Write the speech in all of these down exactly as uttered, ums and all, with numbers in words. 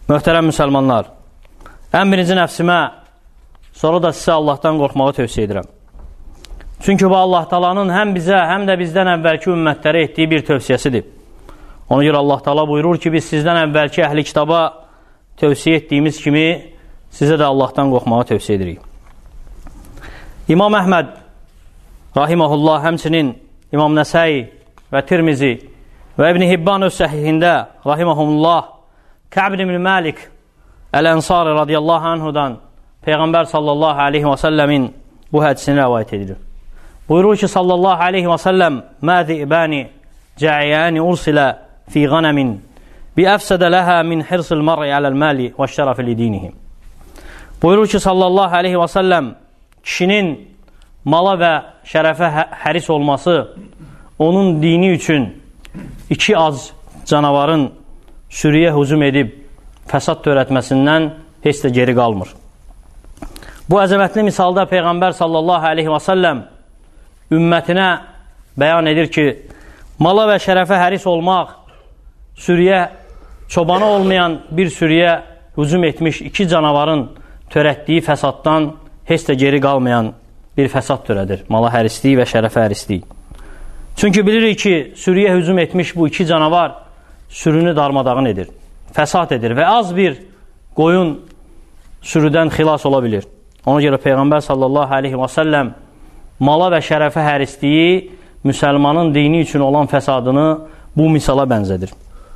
Möhtərəm müsəlmanlar, ən birinci nəfsimə, sonra da sizə Allahdan qorxmağı tövsiyə edirəm. Çünki bu Allah Taala'nın həm bizə, həm də bizdən əvvəlki ümmətlərə etdiyi bir tövsiyəsidir. Ona görə Allah Taala buyurur ki, biz sizdən əvvəlki əhli kitaba tövsiyə etdiyimiz kimi sizə də Allahdan qorxmağı tövsiyə edirik. İmam Əhməd rahiməhullah, həmçinin İmam Nəsai və Tirmizi və İbn Hibban öz səhihində rahiməhullah Kə'b ibn Malik Əl-Ənsari radiyallahu anhudan Peyğəmbər sallallahu aleyhi və səlləmin bu hədisini rəvayət edilir. Buyurur ki, sallallahu aleyhi və səlləm Mə zi'bəni cəiyəni ursilə fi qanəmin bi əfsədə ləhə min hirsil mar'i aləl-məli və şərəfi lidinihim. Buyurur ki, sallallahu aleyhi və səlləm kişinin mala və şərəfə həris olması onun dini üçün iki az canavarın sürüyə hücum edib fəsad törətməsindən heç də geri qalmır. Bu əzəmətli misalda Peyğəmbər sallallahu aleyhi və səlləm ümmətinə bəyan edir ki, mala və şərəfə həris olmaq sürüyə, çobanı olmayan bir sürüyə hücum etmiş iki canavarın törətdiyi fəsaddan heç də geri qalmayan bir fəsad törədir. Mala hərisliyi və şərəfə hərisliyi. Çünki bilirik ki, sürüyə hücum etmiş bu iki canavar sürünü darmadağın edir, fəsad edir və az bir qoyun sürüdən xilas ola bilir. Ona görə Peyğəmbər sallallahu aleyhi və səlləm mala və şərəfə hərisliyi müsəlmanın dini üçün olan fəsadını bu misala bənzədir.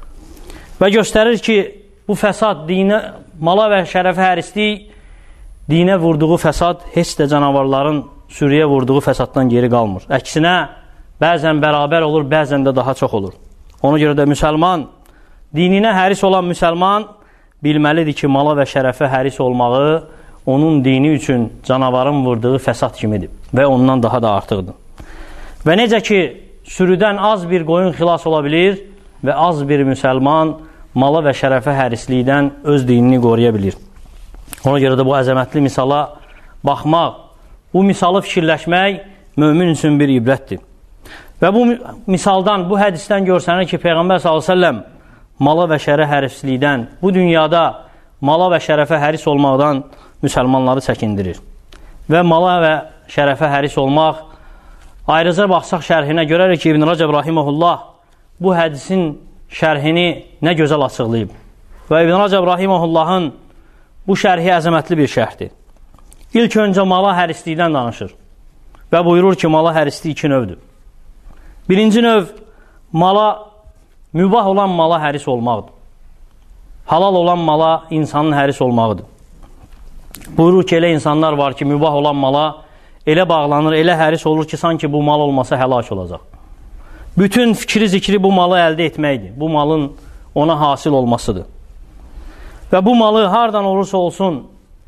Və göstərir ki, bu fəsad, dinə, mala və şərəfə hərisliyi dinə vurduğu fəsad heç də canavarların sürüyə vurduğu fəsaddan geri qalmır. Əksinə, bəzən bərabər olur, bəzən də daha çox olur. Ona görə də müsəlman, dininə həris olan müsəlman bilməlidir ki, mala və şərəfə həris olmağı onun dini üçün canavarın vurduğu fəsad kimidir və ondan daha da artıqdır. Və necə ki, sürüdən az bir qoyun xilas ola bilir və az bir müsəlman mala və şərəfə hərislikdən öz dinini qoruya bilir. Ona görə də bu əzəmətli misala baxmaq, bu misalı fikirləşmək mömin üçün bir ibrətdir. Və bu misaldan, bu hədisdən görsənir ki, Peyğəmbər sallallahu əleyhi və səlləm mala və şərəfə hərislikdən, bu dünyada mala və şərəfə həris olmaqdan müsəlmanları çəkindirir. Və mala və şərəfə həris olmaq, ayrıca baxsaq şərhinə görərik ki, İbn Rəcəb rahiməhullah bu hədisin şərhini nə gözəl açıqlayıb. Və İbn Rəcəb rahiməhullahın bu şərhi əzəmətli bir şərhdir. İlk öncə mala hərislikdən danışır və buyurur ki, mala hərislik iki növdür. Birinci növ, mala, mübah olan mala həris olmaqdır. Halal olan mala insanın həris olmağıdır. Buyurur ki, elə insanlar var ki, mübah olan mala elə bağlanır, elə həris olur ki, sanki bu mal olmasa həlak olacaq. Bütün fikri zikri bu malı əldə etməkdir. Bu malın ona hasil olmasıdır. Və bu malı hardan olursa olsun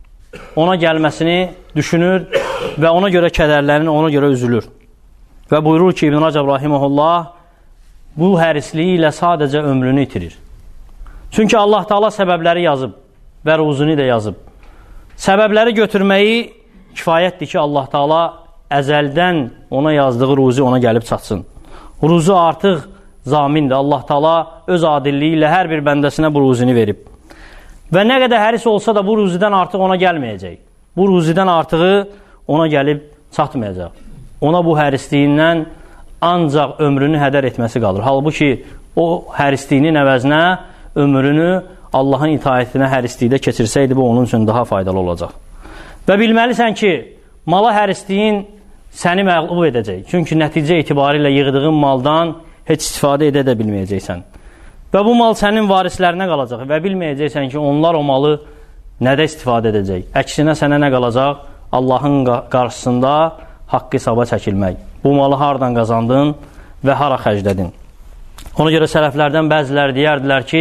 ona gəlməsini düşünür və ona görə kədərlənir, ona görə üzülür. Və buyurur ki, İbn Rəcəb rahiməhullah bu hərisliyi ilə sadəcə ömrünü itirir. Çünki Allah Taala səbəbləri yazıb və ruzunu da yazıb. Səbəbləri götürməyi kifayətdir ki, Allah Taala əzəldən ona yazdığı ruzu ona gəlib çatsın. Ruzu artıq zamindir. Allah Taala öz adilliyi ilə hər bir bəndəsinə bu ruzunu verib. Və nə qədər həris olsa da bu ruzudan artıq ona gəlməyəcək. Bu ruzudan artığı ona gəlib çatmayacaq. Ona bu hərisliyindən ancaq ömrünü hədər etməsi qalır. Halbuki o hərisliyinin əvəzinə ömrünü Allahın itaətinə hərislikdə keçirsəydi, bu onun üçün daha faydalı olacaq. Və bilməlisən ki, mala hərisliyin səni məğlub edəcək. Çünki nəticə etibarilə yığdığın maldan heç istifadə edə də bilməyəcəksən. Və bu mal sənin varislərinə qalacaq və bilməyəcəksən ki, onlar o malı nədə istifadə edəcək. Əksinə sənə nə qalacaq? Allahın qarşısında haqq hesaba çəkilmək. Bu malı hardan qazandın və hara xərclədin? Ona görə sələflərdən bəziləri deyərdilər ki,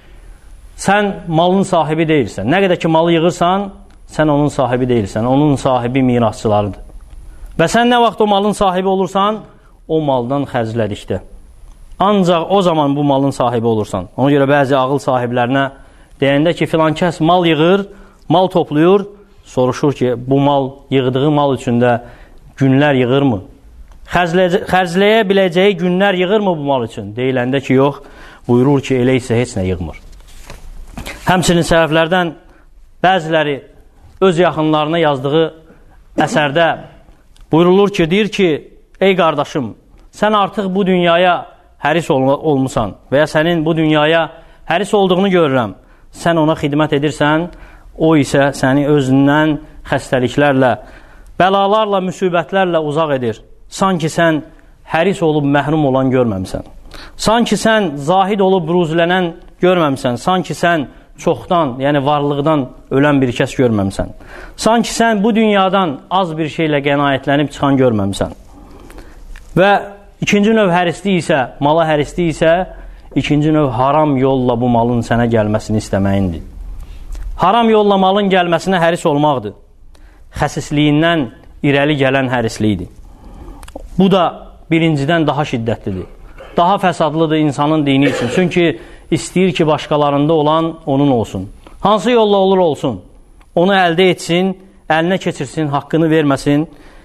sən malın sahibi deyilsən. Nə qədər ki malı yığırsan, sən onun sahibi deyilsən. Onun sahibi mirasçılarıdır. Və sən nə vaxt o malın sahibi olursan, o maldan xərclədikdə. Ancaq o zaman bu malın sahibi olursan. Ona görə bəzi ağıl sahiblərinə deyəndə ki, filan kəs mal yığır, mal toplayır, soruşur ki, bu mal, yığdığı mal üçündə günlər yığırmı? Xərcləyə biləcəyi günlər yığırmı bu mal üçün? Deyiləndə ki, yox, buyurur ki, elə isə heç nə yığmır. Həmçinin sələflərdən bəziləri öz yaxınlarına yazdığı əsərdə buyurulur ki, deyir ki, ey qardaşım, sən artıq bu dünyaya həris ol olmusan və ya sənin bu dünyaya həris olduğunu görürəm. Sən ona xidmət edirsən, o isə səni özündən xəstəliklərlə, bəlalarla, müsibətlərlə uzaq edir. Sanki sən həris olub məhrum olan görməmsən. Sanki sən zahid olub ruzlənən görməmsən. Sanki sən çoxdan, yəni varlıqdan ölən bir kəs görməmsən. Sanki sən bu dünyadan az bir şeylə qənaətlənib çıxan görməmsən. Və ikinci növ hərislik isə, mala hərislik isə, ikinci növ haram yolla bu malın sənə gəlməsini istəməyindir. Haram yolla malın gəlməsinə həris olmaqdır. Xəsisliyindən irəli gələn hərislikdir. Bu da birincidən daha şiddətlidir. Daha fəsadlıdır insanın dini üçün. Çünki istəyir ki, başqalarında olan onun olsun. Hansı yolla olur olsun. Onu əldə etsin, əlinə keçirsin, haqqını verməsin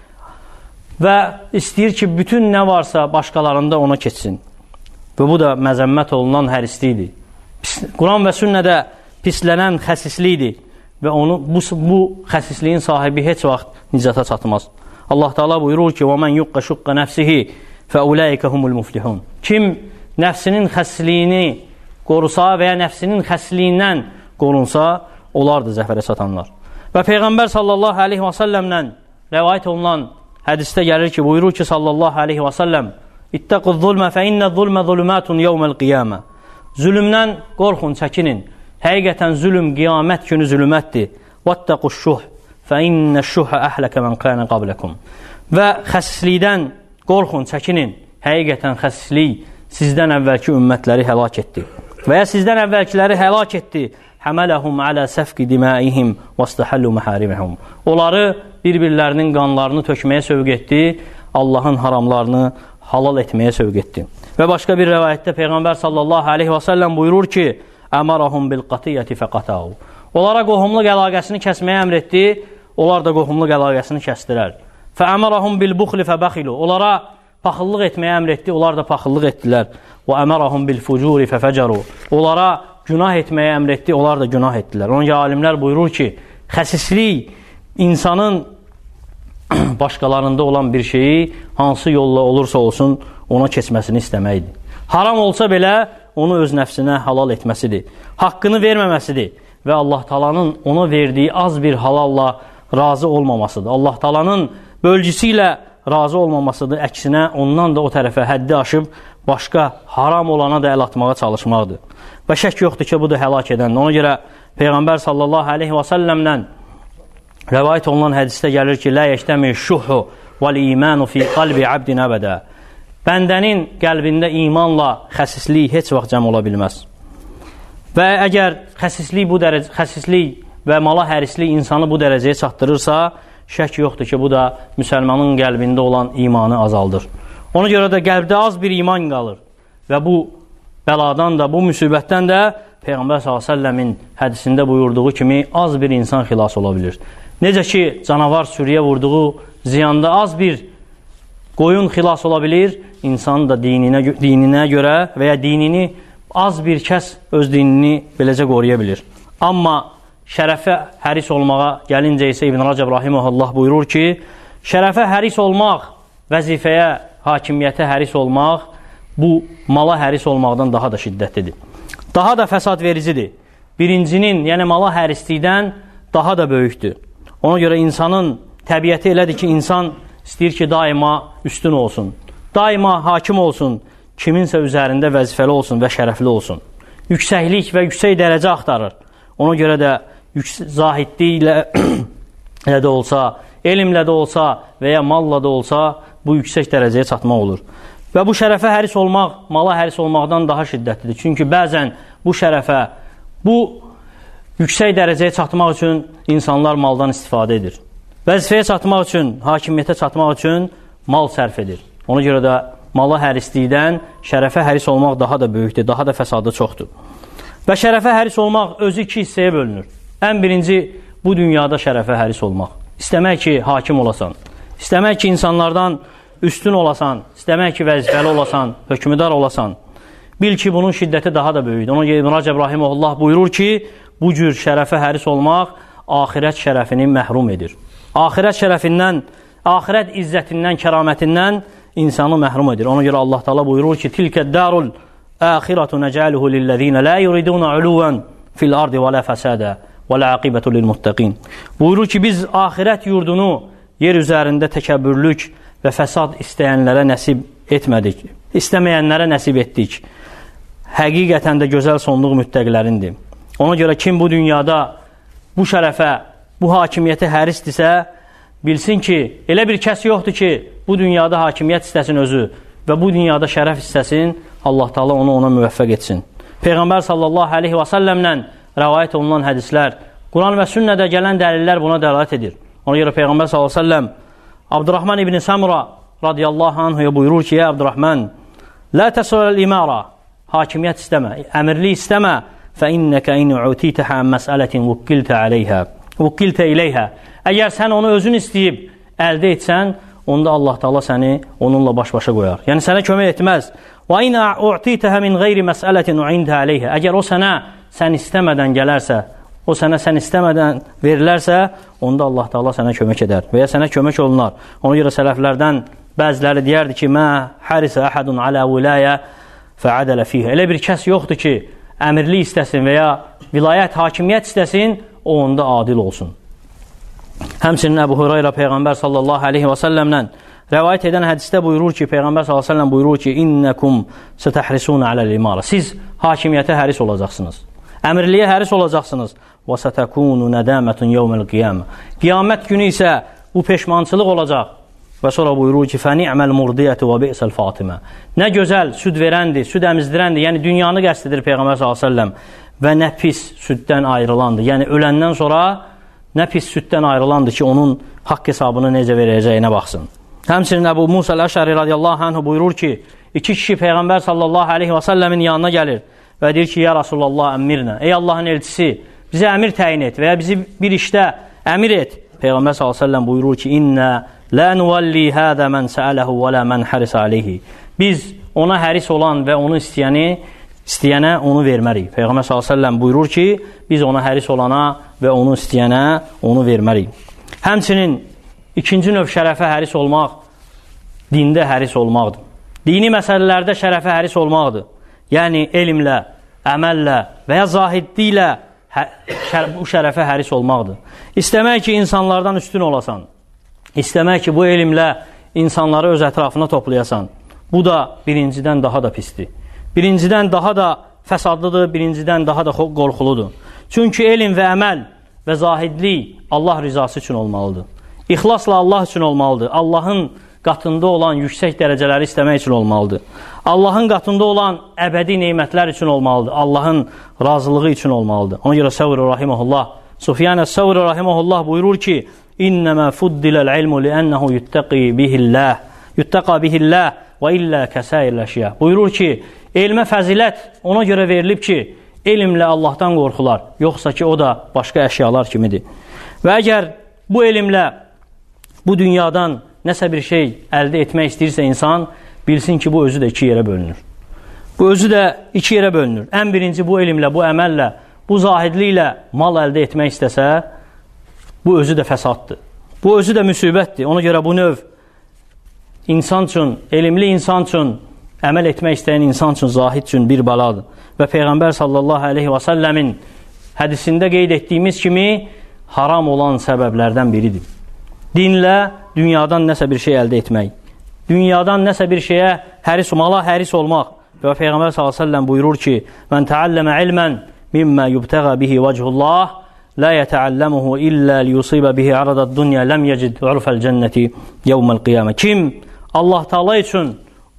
və istəyir ki, bütün nə varsa başqalarında ona keçsin. Və bu da məzəmmət olunan hərislikdir. Quran və sünnədə pislənən xəsislikdir və onu, bu, bu xəsisliyin sahibi heç vaxt nicata çatmaz. Allah Teala buyurur ki, وَمَنْ يُقَّ شُقَّ نَفْسِهِ فَأُولَٰئِكَ هُمُ الْمُفْلِحُونَ. Kim nəfsinin xəssisliyini qorusa və ya nəfsinin xəssisliyindən qorunsa, olardır zəfərə çatanlar. Və Peyğəmbər sallallahu aleyhi və səlləmdən rəvayət olunan hədisdə gəlir ki, buyurur ki, sallallahu aleyhi və səlləm, İttəqü zulmə fə innə zulmə zulümətun yevməl qiyamə. Zülümdən qorxun, çəkinin. Həqiqətən zülüm qiyamət günü zülümətdir. Vəttəqü şuh fə innə şuhə əhləkə mən qənə qabləkum. Və xəsislikdən qorxun, çəkinin. Həqiqətən xəsislik sizdən əvvəlki ümmətləri həlak etdi. Və ya sizdən əvvəlkiləri həlak etdi. Həmələhum alə səfqi dimaihim və istəhəllu məhəriməhum. Onları bir-birlərinin qanlarını tökməyə sövq etdi, Allahın haramlarını halal etməyə sövq etdi. Və başqa bir rəvayətdə Peyğəmbər sallallahu aleyhi və səlləm buyurur ki, əmərəhum bil qatiyyəti fəqatəhu. Onlara qohumluq əlaqəsini kəsməyə əmr etdi, onlar da qohumluq əlaqəsini kəsdirər. Fəəmərəhum bil buxli fəbəxilu. Onlara paxıllıq etməyə əmr etdi, onlar da paxıllıq etdilər. Və əmərəhum bil fucuri fəfəcəru. Onlara günah etməyə əmr etdi, onlar da günah etdilər. Onun ki, alimlər buyurur ki, xəsislik insanın başqalarında olan bir şeyi hansı yolla olursa olsun ona keçməsini istəməkdir. Haram olsa belə onu öz nəfsinə halal etməsidir. Haqqını verməməsidir və Allah Taala'nın ona verdiyi az bir halalla razı olmamasıdır. Allah Taala'nın bölgüsü ilə razı olmamasıdır. Əksinə ondan da o tərəfə həddi aşıb başqa haram olana da əl atmağa çalışmaqdır. Və şək yoxdur ki, bu da həlak edəndir. Ona görə Peyğəmbər sallallahu aleyhi və səlləmdən rəvayət olunan hədisdə gəlir ki, lə yəştəmi şuhu vəl-imanu fi qalbi abdin əbədə. Bəndənin qəlbində imanla xəsislik heç vaxt cəm ola bilməz. Və əgər xəsislik, bu dərəcə, xəsislik və mala hərislik insanı bu dərəcəyə çatdırırsa, şək yoxdur ki, bu da müsəlmanın qəlbində olan imanı azaldır. Ona görə də qəlbdə az bir iman qalır və bu bəladan da, bu müsibətdən də Peyğəmbər sallallahu əleyhi və səlləmin hədisində buyurduğu kimi az bir insan xilas ola bilir. Necə ki, canavar sürüyə vurduğu ziyanda az bir qoyun xilas ola bilir, insan da dininə, dininə görə və ya dinini az bir kəs öz dinini beləcə qoruya bilir. Amma şərəfə həris olmağa gəlincə isə İbn Rəcəb rahimehullah buyurur ki, şərəfə həris olmaq, vəzifəyə, hakimiyyətə həris olmaq, bu mala həris olmaqdan daha da şiddətlidir. Daha da fəsad vericidir. Birincinin, yəni mala hərislikdən daha da böyükdür. Ona görə insanın təbiəti elədir ki, insan istəyir ki, daima üstün olsun. Daima hakim olsun, kiminsə üzərində vəzifəli olsun və şərəfli olsun. Yüksəklik və yüksək dərəcə axtarır. Ona görə də zahidliklə də olsa, elmlə də olsa və ya malla da olsa, bu yüksək dərəcəyə çatmaq olur. Və bu şərəfə həris olmaq, mala həris olmaqdan daha şiddətlidir. Çünki bəzən bu şərəfə, bu yüksək dərəcəyə çatmaq üçün insanlar maldan istifadə edir. Vəzifəyə çatmaq üçün, hakimiyyətə çatmaq üçün mal sərf edir. Ona görə də mala hərislikdən şərəfə həris olmaq daha da böyükdür, daha da fəsadı çoxdur. Və şərəfə həris olmaq özü iki hissəyə bölünür. Ən birinci, bu dünyada şərəfə həris olmaq. İstəmək ki, hakim olasan. İstəmək ki, insanlardan üstün olasan, istəmək ki, vəzifəli olasan, hökmüdar olasan. Bil ki, bunun şiddəti daha da böyükdür. Ona görə İbn Rəcəb rahimehullah buyurur ki, bu cür şərəfə həris olmaq axirət şərəfini məhrum edir. Axirət şərəfindən, axirət izzətindən, kəramətindən insanı məhrum edir. Ona görə Allah Teala buyurur ki, tilkə dərul əxiratu nəcəluhu lilləzīnə lə yuriduna uluvan fil ardı və lə fəsədə və lə aqibətu lilmuttəqin. Buyurur ki, biz axirət yurdunu yer üzərində təkəbbürlük və fəsad istəyənlərə nəsib etmədik. İstəməyənlərə nəsib etdik. Həqiqətən də gözəl sonluq müttəqilərindir. Ona görə kim bu dünyada bu şərəfə, bu hakimiyyətə hərisdirsə, bilsin ki, elə bir kəs yoxdur ki, bu dünyada hakimiyyət istəsin özü və bu dünyada şərəf istəsin, Allah Teala onu ona müvəffəq etsin. Peyğəmbər sallallahu aleyhi və səlləmlə rəvayət olunan hədislər, Quran və sünnədə gələn dəlillər buna dəlalət edir. Ona görə Peyğəmbər sallallahu aleyhi və səlləm Abdurrahman ibn Samura radiyallahu anhuya buyurur ki, ya Abdurrahman, lə təsələl imara, hakimiyyət istəmə, əmirli istəmə, fə innəkə in utitəhə məsələtin vukkiltə aleyhə, vukkiltə iləyhə. Əgər sən onu özün istəyib əldə etsən, onda Allah Teala səni onunla baş-başa qoyar. Yəni sənə kömək etməz. Və in utitəhə min qeyri məsələtin u'intə aleyhə. Əgər o sənə sən istəmədən gələrsə, o sənə sən istəmədən verilərsə, onda Allah Teala sənə kömək edər və ya sənə kömək olunar. Ona görə sələflərdən bəziləri deyərdi ki, mə hərisə əhədun alə viləyə fəədələ fiyhə. Elə bir kəs yoxdur ki, əmirli istəsin və ya vilayət, hakimiyyət istəsin, o onda adil olsun. Həmçinin Əbu Hüreyrə Peyğəmbər sallallahu aleyhi və səlləmlə rəvayət edən hədisdə buyurur ki, Peyğəmbər sallallahu aleyhi və səlləm buyurur ki, innəkum sətəhrisunə aləl-imara. Siz hakimiyyətə həris olacaqsınız. Əmirliyə həris olacaqsınız. Və sətəkunu nədəmətun yevməl-qiyamə. Qiyamət günü isə bu peşmançılıq olacaq. Və sonra buyurur ki, fəni'məl murdiyyəti və bi'səl fatimə. Nə gözəl süd verəndir, süd əmizdirəndir. Yəni dünyanı qəsd edir Peyğəmbər sallallahu əleyhi və səlləm və nə pis süddən ayrılandır. Yəni öləndən sonra nə pis süddən ayrılandır ki, onun haqq hesabını necə verəcəyinə baxsın. Həmçinin Əbu Musa əl-Əşəri radiyallahu anhu buyurur ki, iki kişi Peyğəmbər sallallahu aleyhi və səlləmin yanına gəlir və deyir ki, ya Rasulallah əmmirnə, ey Allahın elçisi, bizə əmir təyin et və ya bizi bir işdə əmir et. Peyğəmbər sallallahu aleyhi və səlləm buyurur ki, innə lə nuvalli hədə mən səələhu və lə mən həris aleyhi. Biz ona həris olan və onu istəyəni, istəyənə onu vermərik. Peyğəmbər sallallahu əleyhi və səlləm buyurur ki, biz ona həris olana və onu istəyənə onu vermərik. Həmçinin ikinci növ şərəfə həris olmaq dində həris olmaqdır. Dini məsələlərdə şərəfə həris olmaqdır. Yəni elmlə, əməllə və ya zahidliklə bu şərəfə həris olmaqdır. İstəmək ki, insanlardan üstün olasan. İstəmək ki, bu elmlə insanları öz ətrafına toplayasan. Bu da birincidən daha da pisdir. Birincidən daha da fəsadlıdır, birincidən daha da qorxuludur. Çünki elm və əməl və zahidlik Allah rizası üçün olmalıdır. İxlasla Allah üçün olmalıdır. Allahın qatında olan yüksək dərəcələri istəmək üçün olmalıdır. Allahın qatında olan əbədi neymətlər üçün olmalıdır. Allahın razılığı üçün olmalıdır. Ona görə Səvri rahiməhullah, Sufyan əs-Səvri rahiməhullah buyurur ki, İnnəmə fuddiləl ilmu liənnəhu yuttəqi bihilləh, yuttəqa bihilləh və illə kəsəyirləşiyyə. Buyurur ki, elmə fəzilət ona görə verilib ki, elmlə Allahdan qorxular, yoxsa ki, o da başqa əşyalar kimidir. Və əgər bu elmlə bu dünyadan nəsə bir şey əldə etmək istəyirsə insan, bilsin ki, bu özü də iki yerə bölünür. Bu özü də iki yerə bölünür. Ən birinci bu elmlə, bu əməllə, bu zahidliklə mal əldə etmək istəsə, bu özü də fəsaddır. Bu özü də müsibətdir. Ona görə bu növ insan üçün, elmli insan üçün, əməl etmək istəyən insan üçün, zahid üçün bir baladır. Və Peyğəmbər sallallahu aleyhi və səlləmin hədisində qeyd etdiyimiz kimi haram olan səbəblərdən biridir. Dinlə dünyadan nəsə bir şey əldə etmək. Dünyadan nəsə bir şeyə həris, mala həris olmaq. Və Peyğəmbər sallallahu aleyhi və səlləm buyurur ki, mən təalləmə ilmən mimmə yubtəğə bihi vəcihullah, lə yətəalləmuhu illə liyusibə bihi aradad dünya, ləm yəcid urfəl cənnəti yevməl qiyamə. Kim Allah Teala üçün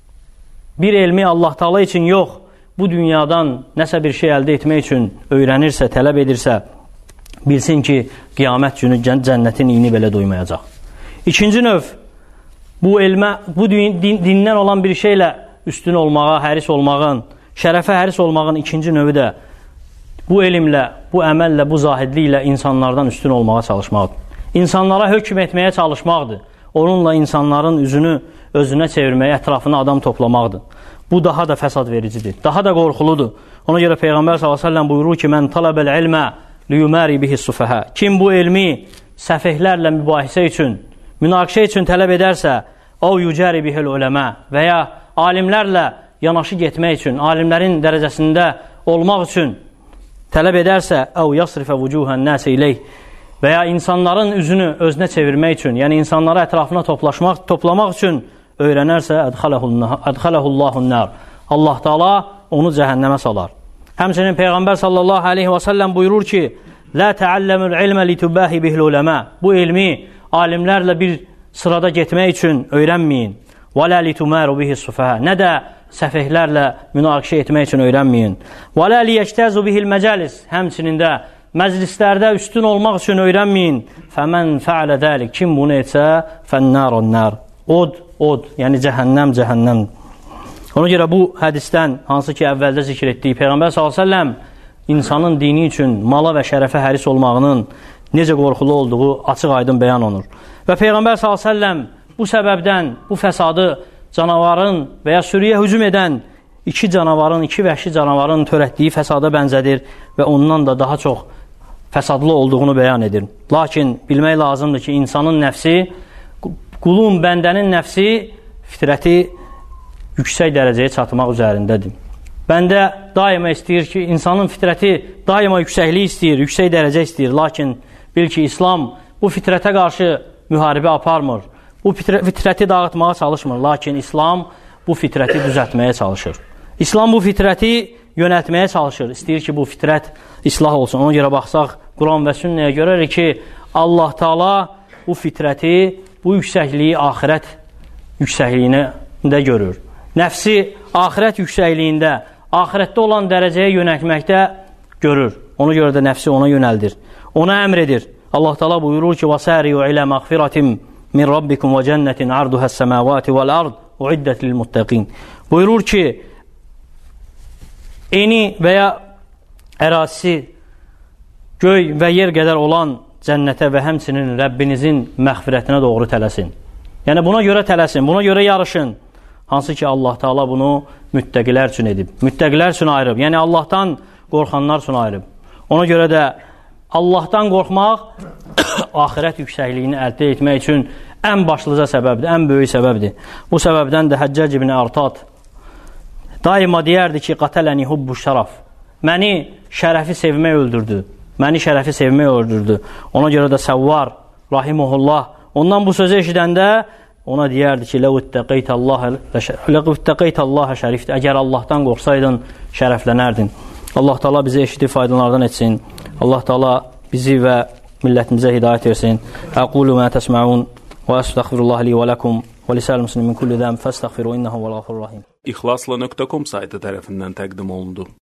bir elmi Allah Teala üçün yox, bu dünyadan nəsə bir şey əldə etmək üçün öyrənirsə, tələb edirsə, bilsin ki, qiyamət günü cənnətin iyini belə duymayacaq. İkinci növ, bu elmə, bu din, dindən olan bir şeylə üstün olmağa, həris olmağın, şərəfə həris olmağın ikinci növü də bu elmlə, bu əməllə, bu zahidliklə insanlardan üstün olmağa çalışmaqdır. İnsanlara hökm etməyə çalışmaqdır. Onunla insanların üzünü özünə çevirməyə, ətrafına adam toplamaqdır. Bu daha da fəsad vericidir, daha da qorxuludur. Ona görə Peyğəmbər sallallahu əleyhi və səlləm buyurur ki, mən talabəl ilmə liyumari bihi sufaha. Kim bu elmi səfehlərlə mübahisə üçün, münaqişə üçün tələb edərsə, o yücəri bihil uləmə və ya alimlərlə yanaşı getmək üçün, alimlərin dərəcəsində olmaq üçün tələb edərsə, əv yasrifə vücuhən nəsə iləyh və ya insanların üzünü özünə çevirmək üçün, yəni insanları ətrafına toplaşmaq, toplamaq üçün öyrənərsə, ədxələhullahun nər. Allah Teala onu cəhənnəmə salar. Həmçinin Peyğəmbər sallallahu aleyhi və səlləm buyurur ki, lə təalləmül ilmə litübəhi bihil uləmə. Bu elmi alimlərlə bir sırada getmək üçün öyrənməyin. Və lə litüməru bihi sufəhə. Nə də səfehlərlə münaqişə etmək üçün öyrənməyin. Və lə liyəktəzu bihil məcəlis. Həmçinin də məclislərdə üstün olmaq üçün öyrənməyin. Fəmən fəalə dəlik. Kim bunu etsə, fənnərun nər. Od, od, yəni cəhənnəm, cəhənnəm. Ona görə bu hədisdən, hansı ki əvvəldə zikr etdiyi Peyğəmbər sallallahu əleyhi və səlləm insanın dini üçün mala və şərəfə həris olmağının necə qorxulu olduğu açıq-aydın bəyan olunur. Və Peyğəmbər sallallahu əleyhi və səlləm bu səbəbdən, bu fəsadı canavarın və ya sürüyə hücum edən iki canavarın, iki vəhşi canavarın törətdiyi fəsada bənzədir və ondan da daha çox fəsadlı olduğunu bəyan edir. Lakin bilmək lazımdır ki, insanın nəfsi, qulun, bəndənin nəfsi fitrəti yüksək dərəcəyə çatmaq üzərindədir. Bəndə daima istəyir ki, insanın fitrəti daima yüksəklik istəyir, yüksək dərəcə istəyir. Lakin bil ki, İslam bu fitrətə qarşı müharibə aparmır. Bu fitrəti dağıtmağa çalışmır. Lakin İslam bu fitrəti düzəltməyə çalışır. İslam bu fitrəti yönətməyə çalışır. İstəyir ki, bu fitrət islah olsun. Ona görə baxsaq, Quran və sünnəyə görərik ki, Allah Teala bu fitrəti, bu yüksəkliyi axirət yüksəkliyində görür. Nəfsi axirət yüksəkliyində, axirətdə olan dərəcəyə yönəltməkdə görür. Ona görə də nəfsi ona yönəldir. Ona əmr edir. Allah Teala buyurur ki, وَسَارِيُوا إِلَى مَغْفِرَةٍ مِنْ رَبِّكُمْ وَجَنَّةٍ عَرْضُهَا السَّمَاوَاتِ وَالْأَرْضِ اُعِدَّتْ لِلْمُتَّقِينَ. Buyurur ki, eni və ya ərazisi göy və yer qədər olan cənnətə və həmçinin Rəbbinizin məğfirətinə doğru tələsin. Yəni buna görə tələsin, buna görə yarışın. Hansı ki Allah Teala bunu müttəqilər üçün edib. Müttəqilər üçün ayırıb. Yəni Allahdan qorxanlar üçün ayırıb. Ona görə də Allahdan qorxmaq axirət yüksəkliyini əldə etmək üçün ən başlıca səbəbdir, ən böyük səbəbdir. Bu səbəbdən də Həccac ibn Artat daima deyərdi ki, qatələni hubbu şəraf. Məni şərəfi sevmək öldürdü. Məni şərəfi sevmək öldürdü. Ona görə də Səvvar, rahiməhullah, ondan bu sözü eşidəndə ona deyərdi ki, ləv ittəqeytəllaha şərifdir. Əgər Allahdan qorxsaydın, şərəflənərdin. Allah Teala bizi eşidib faydalardan etsin. Allah Teala bizi və millətimizə hidayət versin. Əqulu mə təsməun və əstəğfirullah li və ləkum və lisəl müslimin kulli zəm fəstəğfiru innəhu və ğafurur rahim. İxlasla nöqtə com saytı tərəfindən təqdim olundu.